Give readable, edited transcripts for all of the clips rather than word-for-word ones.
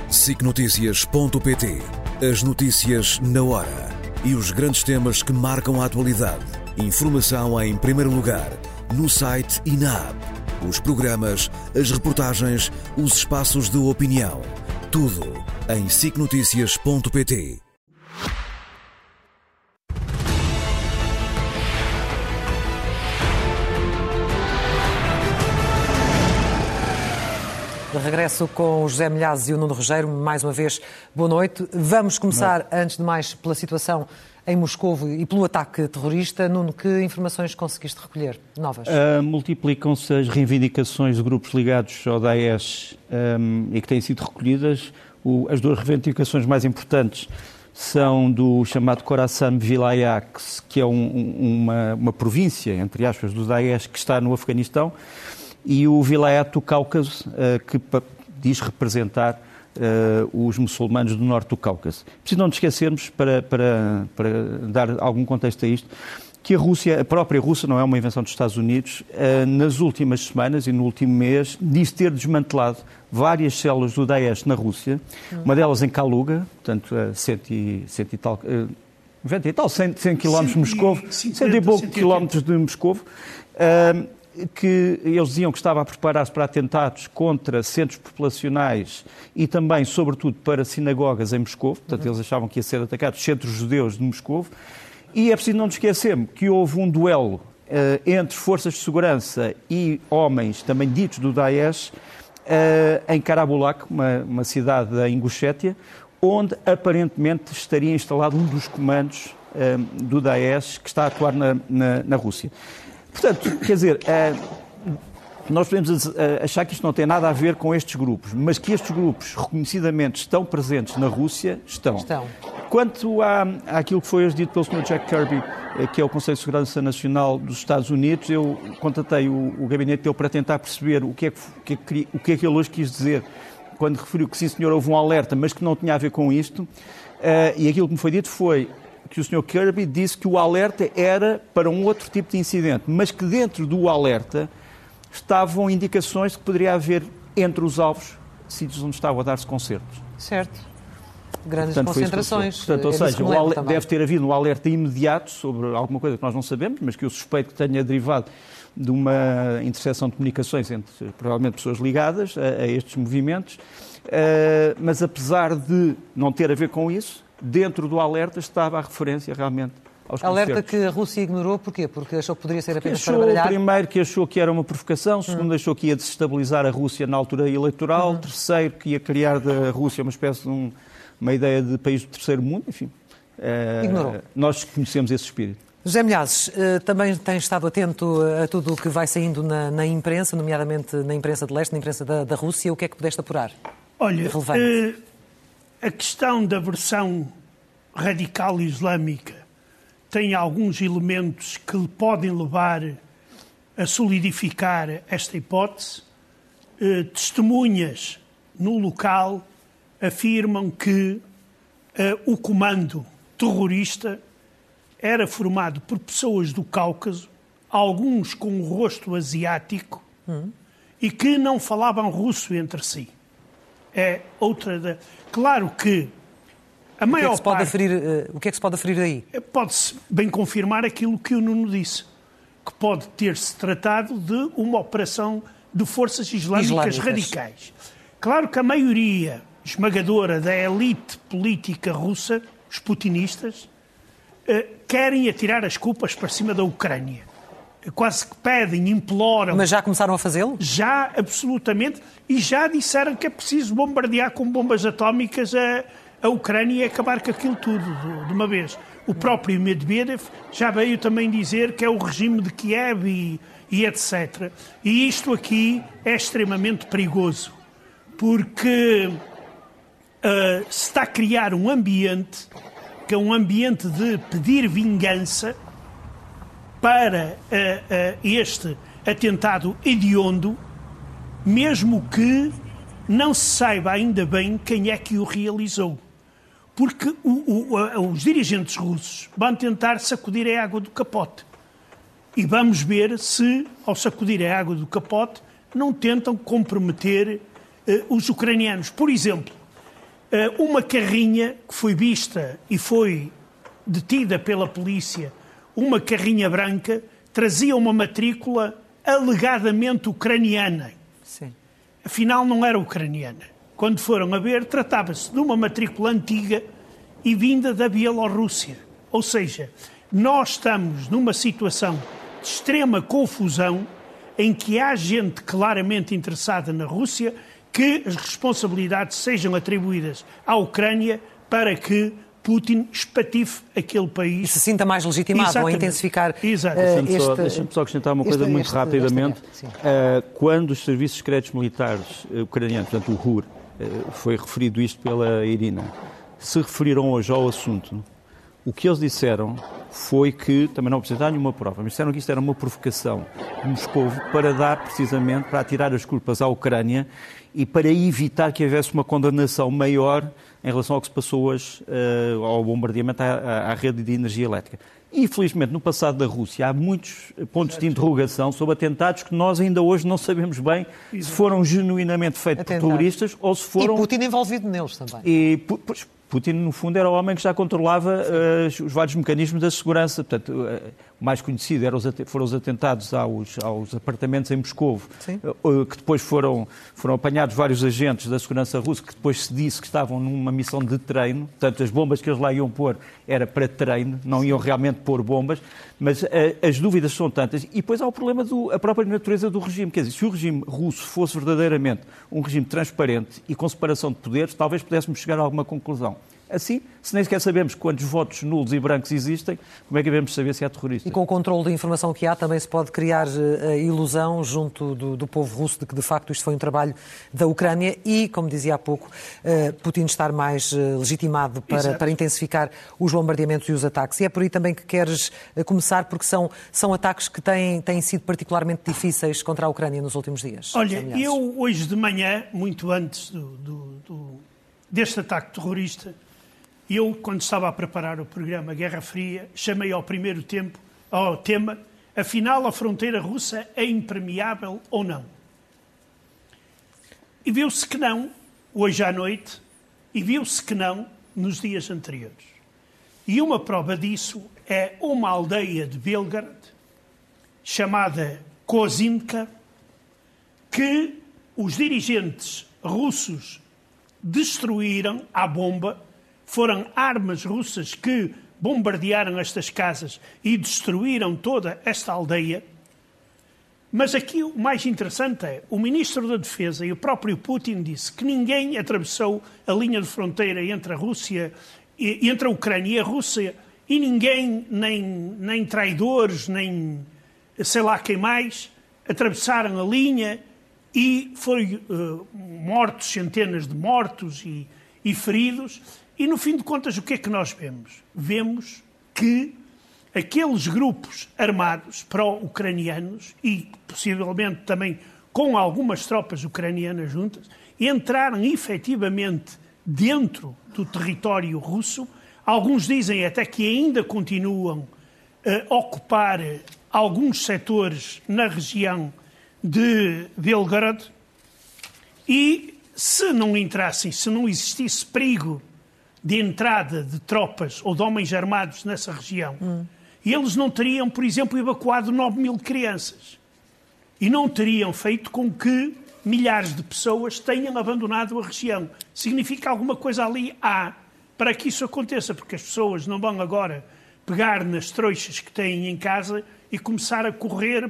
SICNoticias.pt. As notícias na hora e os grandes temas que marcam a atualidade. Informação em primeiro lugar, no site e na app. Os programas, as reportagens, os espaços de opinião. Tudo em SICNoticias.pt. De regresso com o José Milhazes e o Nuno Rogério, mais uma vez, boa noite. Vamos começar, antes de mais, pela situação em Moscovo e pelo ataque terrorista. Nuno, que informações conseguiste recolher? Novas? Multiplicam-se as reivindicações de grupos ligados ao Daesh e que têm sido recolhidas. As duas reivindicações mais importantes são do chamado Khorasan Vilayat, que é uma província, entre aspas, do Daesh, que está no Afeganistão, e o Vilayat do Cáucaso, que diz representar os muçulmanos do norte do Cáucaso. Preciso não nos esquecermos, para dar algum contexto a isto, que a própria Rússia, não é uma invenção dos Estados Unidos, nas últimas semanas e no último mês, diz ter desmantelado várias células do Daesh na Rússia, uma delas em Kaluga, portanto, a 100 km de Moscovo, 100 e poucos quilómetros de Moscovo, que eles diziam que estava a preparar-se para atentados contra centros populacionais e também, sobretudo, para sinagogas em Moscovo. Portanto, eles achavam que ia ser atacados centros judeus de Moscovo. E é preciso não nos esquecermos que houve um duelo entre forças de segurança e homens também ditos do Daesh em Karabulak, uma cidade da Ingushétia, onde aparentemente estaria instalado um dos comandos do Daesh que está a atuar na Rússia. Portanto, quer dizer, nós podemos achar que isto não tem nada a ver com estes grupos, mas que estes grupos reconhecidamente estão presentes na Rússia, estão. Quanto àquilo que foi hoje dito pelo Sr. Jack Kirby, que é o Conselho de Segurança Nacional dos Estados Unidos, eu contatei o gabinete dele para tentar perceber o que é que ele hoje quis dizer quando referiu que sim, senhor, houve um alerta, mas que não tinha a ver com isto. E aquilo que me foi dito foi que o Sr. Kirby disse que o alerta era para um outro tipo de incidente, mas que dentro do alerta estavam indicações de que poderia haver entre os alvos sítios onde estavam a dar-se concertos. Certo. Grandes concentrações. Portanto, ou seja, deve ter havido um alerta imediato sobre alguma coisa que nós não sabemos, mas que eu suspeito que tenha derivado de uma interseção de comunicações entre, provavelmente, pessoas ligadas a estes movimentos. Mas, apesar de não ter a ver com isso, dentro do alerta estava a referência realmente aos concertos. Alerta que a Rússia ignorou, porquê? Porque achou que poderia ser apenas para baralhar? Primeiro, que achou que era uma provocação. Segundo, achou que ia desestabilizar a Rússia na altura eleitoral. Terceiro, que ia criar da Rússia uma espécie de uma ideia de país do terceiro mundo. Enfim, ignorou. Nós conhecemos esse espírito. José Milhazes, também tem estado atento a tudo o que vai saindo na imprensa, nomeadamente na imprensa de leste, na imprensa da Rússia. O que é que pudeste apurar? Olha, a questão da versão radical islâmica tem alguns elementos que lhe podem levar a solidificar esta hipótese. Testemunhas no local afirmam que o comando terrorista era formado por pessoas do Cáucaso, alguns com o rosto asiático, e que não falavam russo entre si. É outra. Claro que a maior parte. O que é que se pode aferir daí? Pode-se bem confirmar aquilo que o Nuno disse, que pode ter-se tratado de uma operação de forças islâmicas radicais. Claro que a maioria esmagadora da elite política russa, os putinistas, querem atirar as culpas para cima da Ucrânia. Quase que pedem, imploram. Mas já começaram a fazê-lo? Já, absolutamente. E já disseram que é preciso bombardear com bombas atómicas a Ucrânia e acabar com aquilo tudo de uma vez. O próprio Medvedev já veio também dizer que é o regime de Kiev e etc. E isto aqui é extremamente perigoso, porque se está a criar um ambiente que é um ambiente de pedir vingança para este atentado hediondo, mesmo que não se saiba ainda bem quem é que o realizou. Porque os dirigentes russos vão tentar sacudir a água do capote. E vamos ver se, ao sacudir a água do capote, não tentam comprometer os ucranianos. Por exemplo, uma carrinha que foi vista e foi detida pela polícia, uma carrinha branca, trazia uma matrícula alegadamente ucraniana. Sim. Afinal, não era ucraniana. Quando foram a ver, tratava-se de uma matrícula antiga e vinda da Bielorrússia. Ou seja, nós estamos numa situação de extrema confusão em que há gente claramente interessada na Rússia que as responsabilidades sejam atribuídas à Ucrânia para que Putin espatife aquele país. E se sinta mais legitimado. Exatamente. A intensificar Deixa-me só acrescentar uma coisa muito rapidamente. Quando os serviços secretos militares ucranianos, portanto o RUR, foi referido isto pela Irina, se referiram hoje ao assunto, o que eles disseram foi que, também não apresentaram nenhuma prova, mas disseram que isto era uma provocação de Moscou para dar precisamente, para atirar as culpas à Ucrânia e para evitar que houvesse uma condenação maior em relação ao que se passou hoje, ao bombardeamento à rede de energia elétrica. E, infelizmente, no passado da Rússia há muitos pontos de interrogação sobre atentados que nós ainda hoje não sabemos bem se foram genuinamente feitos por terroristas ou se foram... E Putin envolvido neles também. Putin, no fundo, era o homem que já controlava os vários mecanismos da segurança. Portanto, o mais conhecido foram os atentados aos apartamentos em Moscovo, que depois foram apanhados vários agentes da segurança russa, que depois se disse que estavam numa missão de treino. Portanto, as bombas que eles lá iam pôr era para treino, não iam realmente pôr bombas. Mas as dúvidas são tantas. E depois há o problema da própria natureza do regime. Quer dizer, se o regime russo fosse verdadeiramente um regime transparente e com separação de poderes, talvez pudéssemos chegar a alguma conclusão. Assim, se nem sequer sabemos quantos votos nulos e brancos existem, como é que devemos saber se há terroristas? E com o controle de informação que há, também se pode criar a ilusão junto do povo russo de que, de facto, isto foi um trabalho da Ucrânia e, como dizia há pouco, Putin estar mais legitimado para intensificar os bombardeamentos e os ataques. E é por aí também que queres começar, porque são ataques que têm sido particularmente difíceis contra a Ucrânia nos últimos dias. Olha, eu hoje de manhã, muito antes deste ataque terrorista, quando estava a preparar o programa Guerra Fria, chamei ao tema, afinal a fronteira russa é impermeável ou não? E viu-se que não, hoje à noite, e viu-se que não nos dias anteriores. E uma prova disso é uma aldeia de Belgrado, chamada Kozinka, que os dirigentes russos destruíram à bomba. Foram armas russas que bombardearam estas casas e destruíram toda esta aldeia. Mas aqui o mais interessante é, o Ministro da Defesa e o próprio Putin disse que ninguém atravessou a linha de fronteira entre a Rússia, entre a Ucrânia e a Rússia, e ninguém, nem traidores, nem sei lá quem mais, atravessaram a linha e foram mortos, centenas de mortos e feridos. E, no fim de contas, o que é que nós vemos? Vemos que aqueles grupos armados pró-ucranianos, e possivelmente também com algumas tropas ucranianas juntas, entraram efetivamente dentro do território russo. Alguns dizem até que ainda continuam a ocupar alguns setores na região de Belgrado. E se não entrassem, se não existisse perigo de entrada de tropas ou de homens armados nessa região, eles não teriam, por exemplo, evacuado 9.000 crianças. E não teriam feito com que milhares de pessoas tenham abandonado a região. Significa alguma coisa ali há para que isso aconteça, porque as pessoas não vão agora pegar nas trouxas que têm em casa e começar a correr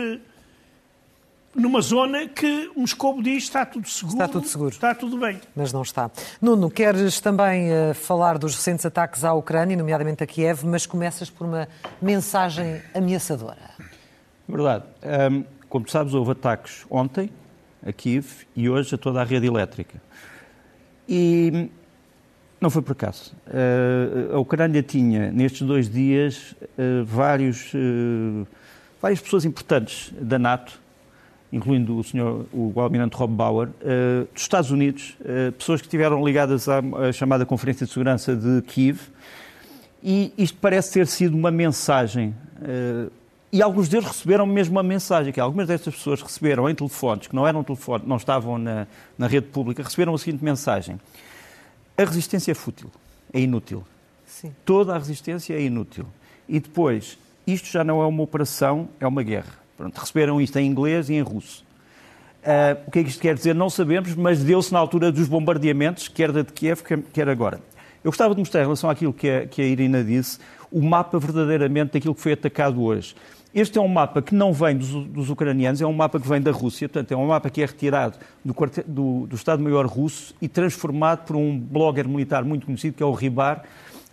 numa zona que Moscou diz está tudo seguro, está tudo bem. Mas não está. Nuno, queres também falar dos recentes ataques à Ucrânia, nomeadamente a Kiev, mas começas por uma mensagem ameaçadora. Verdade. Como sabes, houve ataques ontem a Kiev e hoje a toda a rede elétrica. E não foi por acaso. A Ucrânia tinha, nestes 2 dias, várias pessoas importantes da NATO, incluindo o almirante Rob Bauer, dos Estados Unidos, pessoas que estiveram ligadas à chamada Conferência de Segurança de Kiev, e isto parece ter sido uma mensagem, e alguns deles receberam mesmo uma mensagem, que algumas destas pessoas receberam em telefones, que não eram telefones, não estavam na rede pública, receberam a seguinte mensagem: A resistência é fútil, é inútil. Sim. Toda a resistência é inútil. E depois, isto já não é uma operação, é uma guerra. Pronto, receberam isto em inglês e em russo. O que é que isto quer dizer? Não sabemos, mas deu-se na altura dos bombardeamentos, quer da de Kiev, quer agora. Eu gostava de mostrar, em relação àquilo que a Irina disse, o mapa verdadeiramente daquilo que foi atacado hoje. Este é um mapa que não vem dos ucranianos, é um mapa que vem da Rússia, portanto é um mapa que é retirado do Estado-Maior russo e transformado por um blogger militar muito conhecido, que é o Rybar,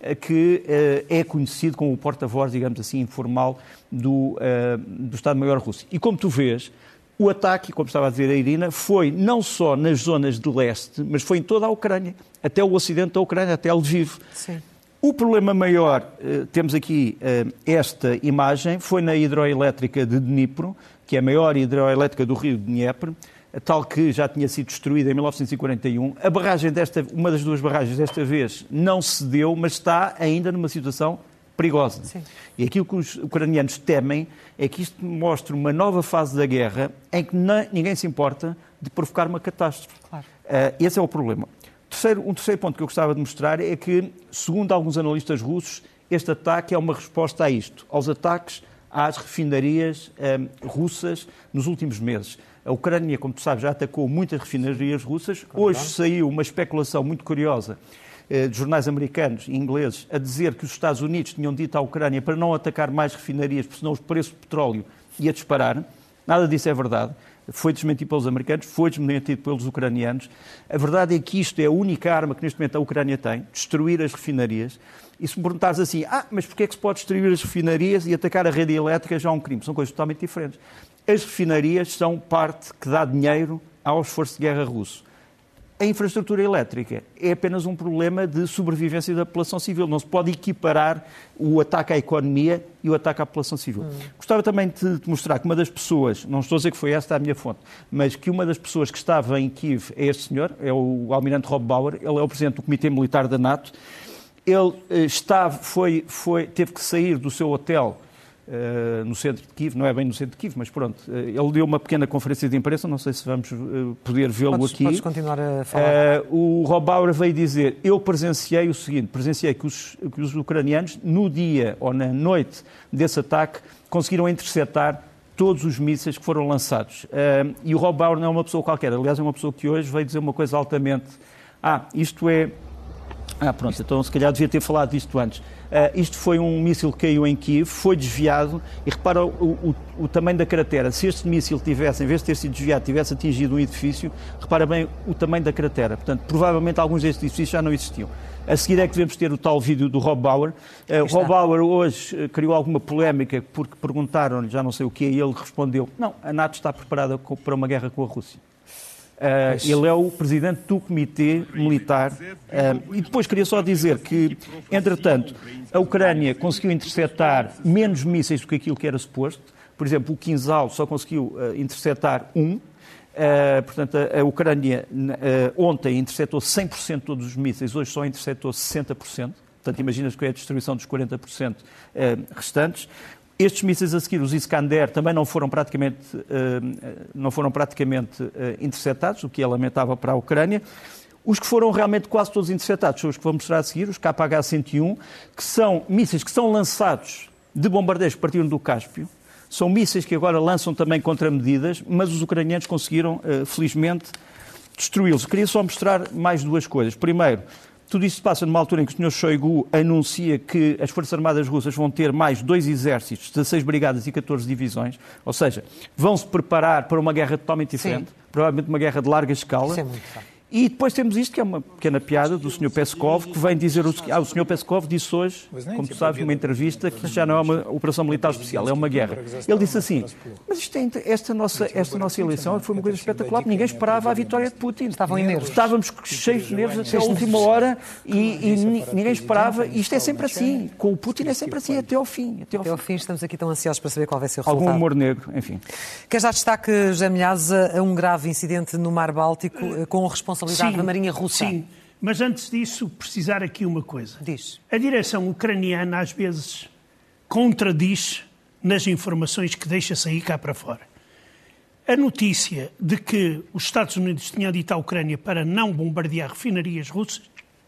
que é conhecido como o porta-voz, digamos assim, informal do Estado-Maior russo. E como tu vês, o ataque, como estava a dizer a Irina, foi não só nas zonas de leste, mas foi em toda a Ucrânia, até o ocidente da Ucrânia, até Lviv. Sim. O problema maior, temos aqui esta imagem, foi na hidroelétrica de Dnipro, que é a maior hidroelétrica do rio de Dnieper, tal que já tinha sido destruída em 1941. A barragem uma das duas barragens desta vez não cedeu, mas está ainda numa situação perigosa. Sim. E aquilo que os ucranianos temem é que isto mostre uma nova fase da guerra em que ninguém se importa de provocar uma catástrofe. Claro. Esse é o problema. Um terceiro ponto que eu gostava de mostrar é que, segundo alguns analistas russos, este ataque é uma resposta a isto, aos ataques às refinarias russas nos últimos meses. A Ucrânia, como tu sabes, já atacou muitas refinarias russas. Hoje saiu uma especulação muito curiosa de jornais americanos e ingleses a dizer que os Estados Unidos tinham dito à Ucrânia para não atacar mais refinarias, porque senão o preço do petróleo ia disparar. Nada disso é verdade. Foi desmentido pelos americanos, foi desmentido pelos ucranianos. A verdade é que isto é a única arma que neste momento a Ucrânia tem, destruir as refinarias. E se me perguntares assim, mas porquê é que se pode destruir as refinarias e atacar a rede elétrica já é um crime? São coisas totalmente diferentes. As refinarias são parte que dá dinheiro ao esforço de guerra russo. A infraestrutura elétrica é apenas um problema de sobrevivência da população civil. Não se pode equiparar o ataque à economia e o ataque à população civil. Gostava também de te mostrar que uma das pessoas, não estou a dizer que foi esta a minha fonte, mas que uma das pessoas que estava em Kiev é este senhor, é o almirante Rob Bauer, ele é o presidente do Comitê Militar da NATO. Ele teve que sair do seu hotel no centro de Kiev, não é bem no centro de Kiev, mas pronto, ele deu uma pequena conferência de imprensa, não sei se vamos poder vê-lo aqui. Podes continuar a falar. O Rob Bauer veio dizer, eu presenciei o seguinte, que os ucranianos, no dia ou na noite desse ataque, conseguiram interceptar todos os mísseis que foram lançados. E o Rob Bauer não é uma pessoa qualquer, aliás é uma pessoa que hoje veio dizer uma coisa altamente... pronto, então se calhar devia ter falado disto antes. Isto foi um míssil que caiu em Kiev, foi desviado e repara o tamanho da cratera. Se este míssil tivesse, em vez de ter sido desviado, tivesse atingido um edifício, repara bem o tamanho da cratera. Portanto, provavelmente alguns destes edifícios já não existiam. A seguir é que devemos ter o tal vídeo do Rob Bauer. Rob Bauer hoje criou alguma polémica porque perguntaram-lhe já não sei o quê e ele respondeu, não, a NATO está preparada para uma guerra com a Rússia. Ele é o presidente do Comitê Militar. E depois queria só dizer que, entretanto, a Ucrânia conseguiu interceptar menos mísseis do que aquilo que era suposto. Por exemplo, o Kinzhal só conseguiu interceptar um. Portanto, a Ucrânia ontem interceptou 100% de todos os mísseis, hoje só interceptou 60%. Portanto, imaginas que é a destruição dos 40% restantes. Estes mísseis a seguir, os Iskander, também não foram praticamente interceptados, o que é lamentável para a Ucrânia. Os que foram realmente quase todos interceptados são os que vou mostrar a seguir, os KH-101, que são mísseis que são lançados de bombardeiros que partiram do Cáspio. São mísseis que agora lançam também contramedidas, mas os ucranianos conseguiram, felizmente, destruí-los. Queria só mostrar mais duas coisas. Primeiro, tudo isto se passa numa altura em que o Sr. Shoigu anuncia que as Forças Armadas Russas vão ter mais 2 exércitos, 16 brigadas e 14 divisões, ou seja, vão-se preparar para uma guerra totalmente diferente, provavelmente uma guerra de larga escala. Isso é muito fácil. E depois temos isto, que é uma pequena piada do Sr. Peskov, que vem dizer o Sr. Peskov disse hoje, como tu sabes, numa entrevista, que já não é uma operação militar especial, é uma guerra. Ele disse assim, mas esta nossa eleição foi uma coisa espetacular, ninguém esperava a vitória de Putin. Estavam em nervos. Estávamos cheios de nervos até a última hora e ninguém esperava. E isto é sempre assim, com o Putin é sempre assim, até ao fim. Até ao fim estamos aqui tão ansiosos para saber qual vai ser o resultado. Algum humor negro, enfim. Queres dar destaque, José Milhazes, a um grave incidente no Mar Báltico com responsabilidade da Marinha Russa? Sim, mas antes disso, precisar aqui uma coisa. Diz. A direção ucraniana, às vezes, contradiz nas informações que deixa sair cá para fora. A notícia de que os Estados Unidos tinham dito à Ucrânia para não bombardear refinarias russas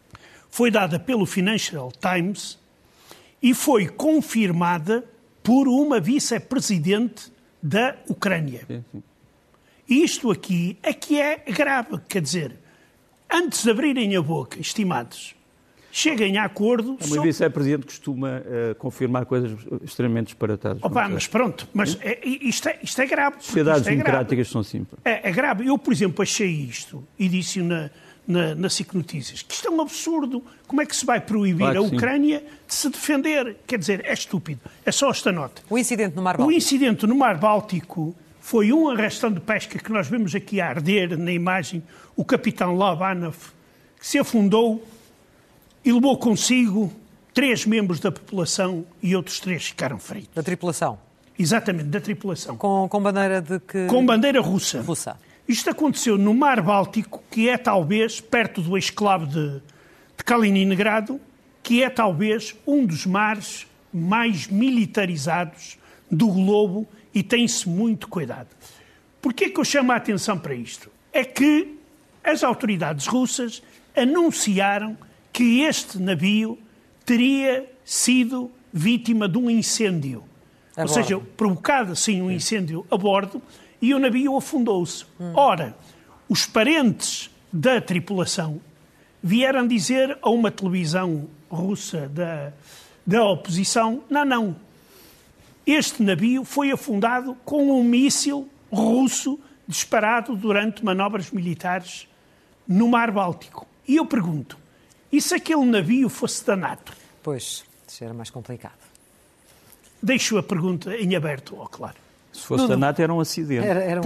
foi dada pelo Financial Times e foi confirmada por uma vice-presidente da Ucrânia. Sim. Isto aqui é que é grave, quer dizer, antes de abrirem a boca, estimados, cheguem a acordo... Uma vice-presidente costuma confirmar coisas extremamente disparatadas. Mas pronto, mas isto é grave. Sociedades democráticas são simples. É grave. Eu, por exemplo, achei isto, e disse-o na SIC Notícias, que isto é um absurdo. Como é que se vai proibir a Ucrânia de se defender? Quer dizer, é estúpido. É só esta nota. O incidente no Mar Báltico. O incidente no Mar Báltico foi um arrastão de pesca que nós vemos aqui a arder na imagem, o capitão Lobanov, que se afundou e levou consigo 3 membros da população e outros 3 ficaram feridos. Da tripulação? Exatamente, da tripulação. Com bandeira de que... Com bandeira russa. Russa. Isto aconteceu no Mar Báltico, que é talvez, perto do exclave de Kaliningrado, que é talvez um dos mares mais militarizados do globo e tem-se muito cuidado. Porquê que eu chamo a atenção para isto? É que as autoridades russas anunciaram que este navio teria sido vítima de um incêndio. Ou seja, provocado assim um incêndio a bordo e o navio afundou-se. Ora, os parentes da tripulação vieram dizer a uma televisão russa da oposição, não. Este navio foi afundado com um míssil russo disparado durante manobras militares no Mar Báltico. E eu pergunto, e se aquele navio fosse da NATO? Pois, isso era mais complicado. Deixo a pergunta em aberto, claro. Se fosse da NATO era um acidente. Era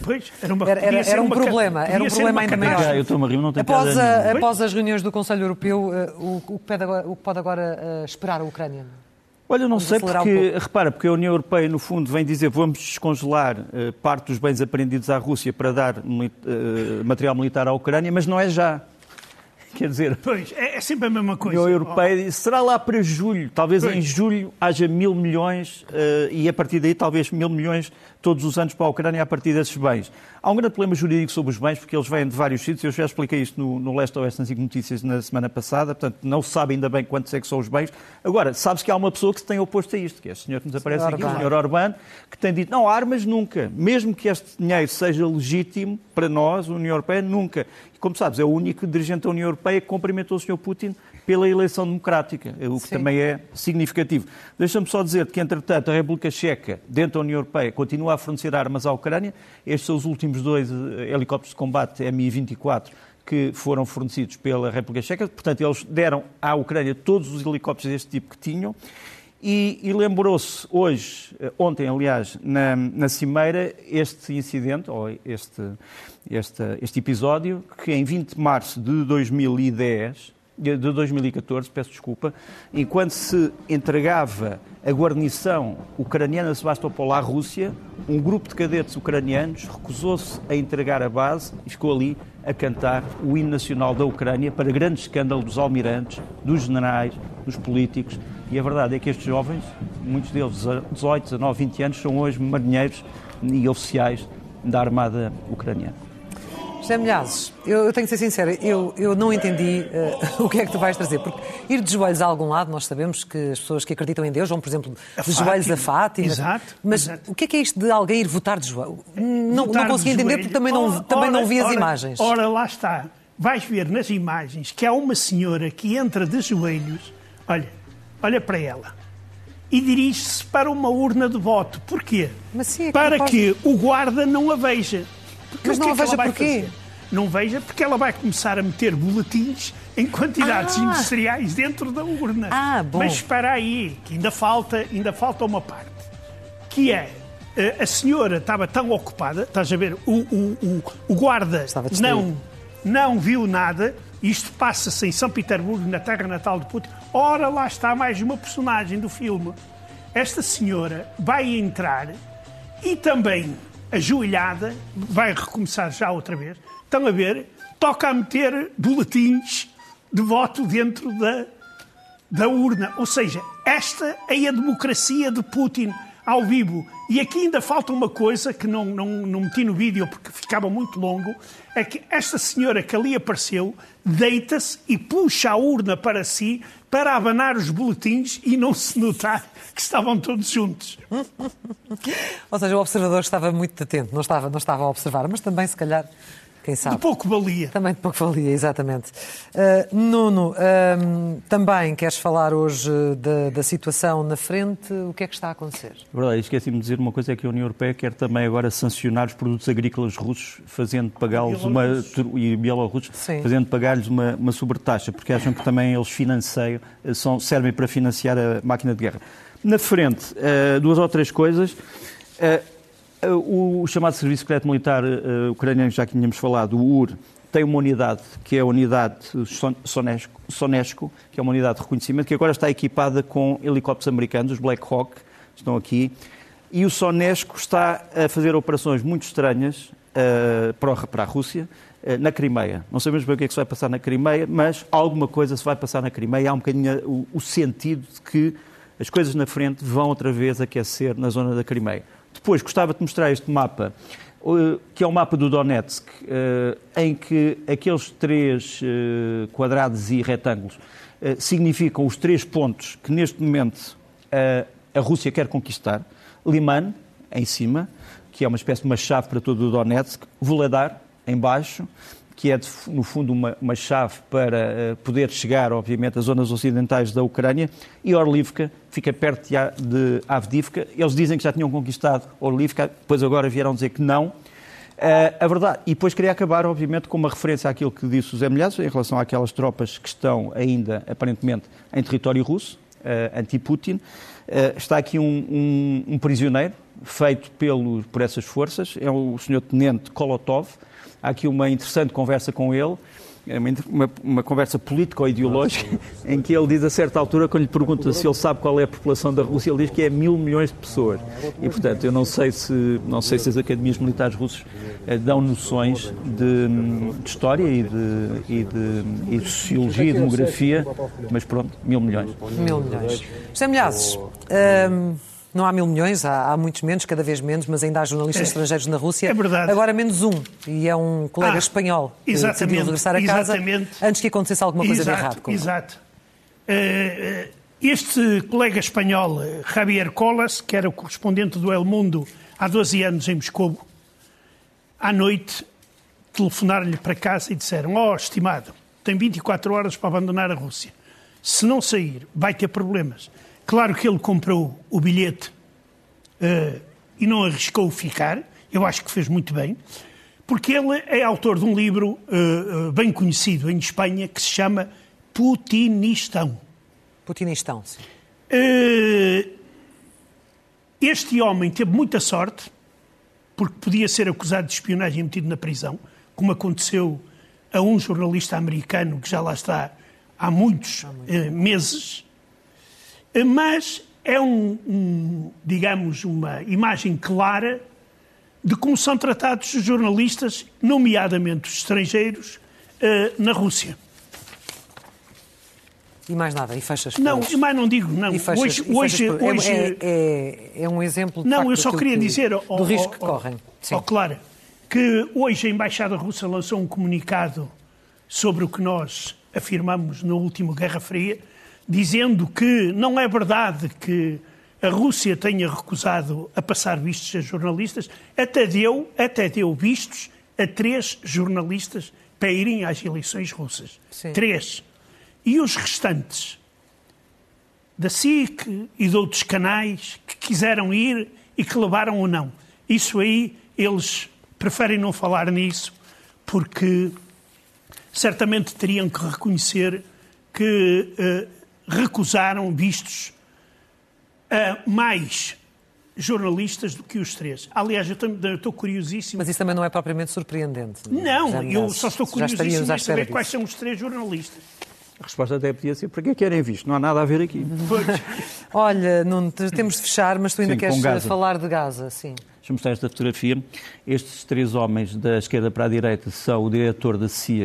um problema ainda maior. Eu estou-me a rir, não tenho após as reuniões do Conselho Europeu, o que pode agora esperar a Ucrânia? Olha, não sei porque, repara, porque a União Europeia, no fundo, vem dizer vamos descongelar parte dos bens apreendidos à Rússia para dar material militar à Ucrânia, mas não é já. Quer dizer... Pois, é sempre a mesma coisa. A União Europeia será lá para julho. Talvez em julho haja 1.000 milhões e a partir daí talvez 1.000 milhões todos os anos para a Ucrânia a partir desses bens. Há um grande problema jurídico sobre os bens porque eles vêm de vários sítios. Eu já expliquei isto no Leste Oeste nas SIC Notícias na semana passada. Portanto, não se sabe ainda bem quantos é que são os bens. Agora, sabe-se que há uma pessoa que se tem oposto a isto, que é o senhor que nos aparece aqui, o senhor Orbán, que tem dito, não, armas nunca. Mesmo que este dinheiro seja legítimo para nós, a União Europeia, nunca. E, como sabes, é o único dirigente da União Europeia que cumprimentou o senhor Putin pela eleição democrática, o que também é significativo. Deixa-me só dizer que, entretanto, a República Checa, dentro da União Europeia, continua a fornecer armas à Ucrânia. Estes são os últimos 2 helicópteros de combate Mi-24 que foram fornecidos pela República Checa. Portanto, eles deram à Ucrânia todos os helicópteros deste tipo que tinham. E lembrou-se ontem, aliás, na Cimeira, este incidente, ou este episódio, que em 20 de março de 2014, peço desculpa, enquanto se entregava a guarnição ucraniana de Sebastopol à Rússia, um grupo de cadetes ucranianos recusou-se a entregar a base e ficou ali a cantar o hino nacional da Ucrânia para grande escândalo dos almirantes, dos generais, dos políticos. E a verdade é que estes jovens, muitos deles 18, 19, 20 anos, são hoje marinheiros e oficiais da Armada Ucraniana. José Milhazes, eu tenho que ser sincera, eu não entendi o que é que tu vais trazer, porque ir de joelhos a algum lado, nós sabemos que as pessoas que acreditam em Deus vão, por exemplo, de joelhos a Fátima. Exato. Mas o que é isto de alguém ir votar de joelhos? Não consegui entender porque também não vi as imagens. Ora, lá está. Vais ver nas imagens que há uma senhora que entra de joelhos, olha para ela, e dirige-se para uma urna de voto. Porquê? Para que o guarda não a veja. Mas não a veja porquê? Não veja porque ela vai começar a meter boletins em quantidades industriais dentro da urna. Bom. Mas espera aí, que ainda falta uma parte. Que é, a senhora estava tão ocupada, estás a ver, o guarda não viu nada. Isto passa-se em São Petersburgo, na terra natal de Putin. Ora, lá está mais uma personagem do filme. Esta senhora vai entrar e também, ajoelhada, vai recomeçar já outra vez, estão a ver, toca a meter boletins de voto dentro da urna. Ou seja, esta é a democracia de Putin. ao vivo. E aqui ainda falta uma coisa que não meti no vídeo porque ficava muito longo, é que esta senhora que ali apareceu deita-se e puxa a urna para si para abanar os boletins e não se notar que estavam todos juntos. Ou seja, o observador estava muito atento, não estava a observar, mas também, se calhar, quem sabe. De pouco valia. Também de pouco valia, exatamente. Nuno, também queres falar hoje da situação na frente, o que é que está a acontecer? Verdade, esqueci-me de dizer uma coisa, é que a União Europeia quer também agora sancionar os produtos agrícolas russos, fazendo pagá-los e bielorrussos, fazendo pagar-lhes uma sobretaxa, porque acham que também eles financiam, servem para financiar a máquina de guerra. Na frente, 2 ou 3 coisas. O chamado Serviço Secreto Militar ucraniano, já que tínhamos falado, o UR, tem uma unidade, que é a unidade Sonesco, que é uma unidade de reconhecimento, que agora está equipada com helicópteros americanos, os Black Hawk, estão aqui, e o Sonesco está a fazer operações muito estranhas para a Rússia, na Crimeia. Não sabemos bem o que é que se vai passar na Crimeia, mas alguma coisa se vai passar na Crimeia. Há um bocadinho o sentido de que as coisas na frente vão outra vez aquecer na zona da Crimeia. Depois, gostava de mostrar este mapa, que é o mapa do Donetsk, em que aqueles 3 quadrados e retângulos significam os 3 pontos que, neste momento, a Rússia quer conquistar. Liman, em cima, que é uma espécie de uma chave para todo o Donetsk. Vuhledar, em baixo, que é, no fundo, uma chave para poder chegar, obviamente, às zonas ocidentais da Ucrânia, e Orlivka, fica perto de Avdiivka. Eles dizem que já tinham conquistado Orlivka, depois agora vieram dizer que não. A verdade, e depois queria acabar, obviamente, com uma referência àquilo que disse o Zé Milhazes, em relação àquelas tropas que estão ainda, aparentemente, em território russo, anti-Putin. Está aqui um prisioneiro, feito por essas forças, é o Sr. Tenente Kolotov. Há aqui uma interessante conversa com ele, uma conversa político-ideológica, em que ele diz a certa altura, quando lhe pergunta se ele sabe qual é a população da Rússia, ele diz que é 1.000 milhões de pessoas. E, portanto, eu não sei se as academias militares russas dão noções de história e de sociologia e demografia, mas pronto, 1.000 milhões. 1.000 milhões. José Milhazes, não há 1.000 milhões, há muitos menos, cada vez menos, mas ainda há jornalistas estrangeiros na Rússia. É verdade. Agora menos um, e é um colega espanhol que decidiu regressar a casa antes que acontecesse alguma coisa de errado. Exato. Este colega espanhol, Javier Colas, que era o correspondente do El Mundo há 12 anos em Moscou, à noite telefonaram-lhe para casa e disseram: estimado, tem 24 horas para abandonar a Rússia. Se não sair, vai ter problemas. Claro que ele comprou o bilhete e não arriscou ficar. Eu acho que fez muito bem, porque ele é autor de um livro bem conhecido em Espanha que se chama Putinistão. Putinistão, sim. Este homem teve muita sorte, porque podia ser acusado de espionagem e metido na prisão, como aconteceu a um jornalista americano que já lá está há muitos meses. Mas é digamos, uma imagem clara de como são tratados os jornalistas, nomeadamente os estrangeiros, na Rússia. E mais nada, e fechas. Não, mais não digo, não. Hoje é um exemplo de não, facto, eu só queria dizer do risco que correm. Clara, que hoje a Embaixada Russa lançou um comunicado sobre o que nós afirmamos no último Guerra Fria, dizendo que não é verdade que a Rússia tenha recusado a passar vistos a jornalistas, até deu vistos a 3 jornalistas para irem às eleições russas. Sim. 3. E os restantes, da SIC e de outros canais, que quiseram ir e que levaram ou não. Isso aí, eles preferem não falar nisso, porque certamente teriam que reconhecer que recusaram vistos a mais jornalistas do que os 3. Aliás, eu estou curiosíssimo... Mas isso também não é propriamente surpreendente. Não, eu só estou curiosíssimo em saber quais são os 3 jornalistas. A resposta até podia ser: para que querem visto? Não há nada a ver aqui. Olha, Nuno, temos de fechar, mas tu ainda queres falar de Gaza, sim. Deixa-me mostrar esta fotografia. Estes 3 homens da esquerda para a direita são o diretor da CIA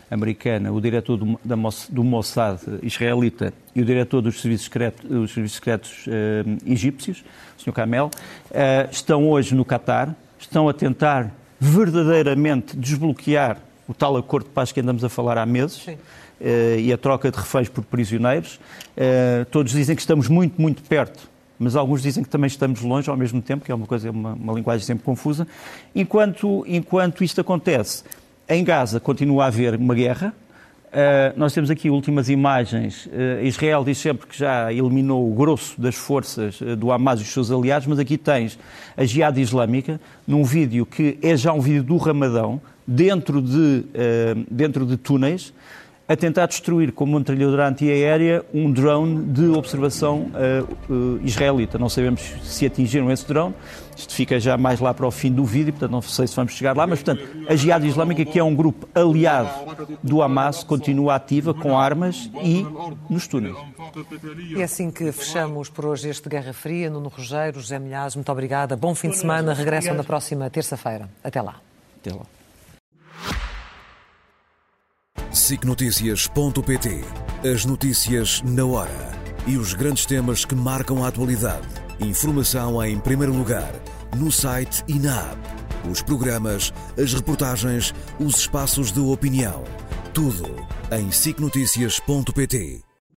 americana, o diretor do Mossad israelita e o diretor dos serviços secretos egípcios, o Sr. Kamel, estão hoje no Qatar, estão a tentar verdadeiramente desbloquear o tal acordo de paz que andamos a falar há meses. Sim. E a troca de reféns por prisioneiros. Todos dizem que estamos muito, muito perto, mas alguns dizem que também estamos longe ao mesmo tempo, que é uma linguagem sempre confusa. Enquanto isto acontece, em Gaza continua a haver uma guerra. Nós temos aqui últimas imagens. Israel diz sempre que já eliminou o grosso das forças do Hamas e os seus aliados, mas aqui tens a Jihad Islâmica, num vídeo que é já um vídeo do Ramadão, dentro de túneis, a tentar destruir com uma metralhadora antiaérea um drone de observação israelita. Não sabemos se atingiram esse drone. Isto fica já mais lá para o fim do vídeo, portanto não sei se vamos chegar lá, mas portanto a Jihad Islâmica, que é um grupo aliado do Hamas, continua ativa com armas e nos túneis. E é assim que fechamos por hoje este Guerra Fria. Nuno Rogério, José Milhazes, muito obrigada. Bom fim de semana. Regressam na próxima terça-feira. Até lá. Até lá. SICNoticias.pt. As notícias na hora e os grandes temas que marcam a atualidade. Informação em primeiro lugar, no site e na app. Os programas, as reportagens, os espaços de opinião. Tudo em SICNoticias.pt.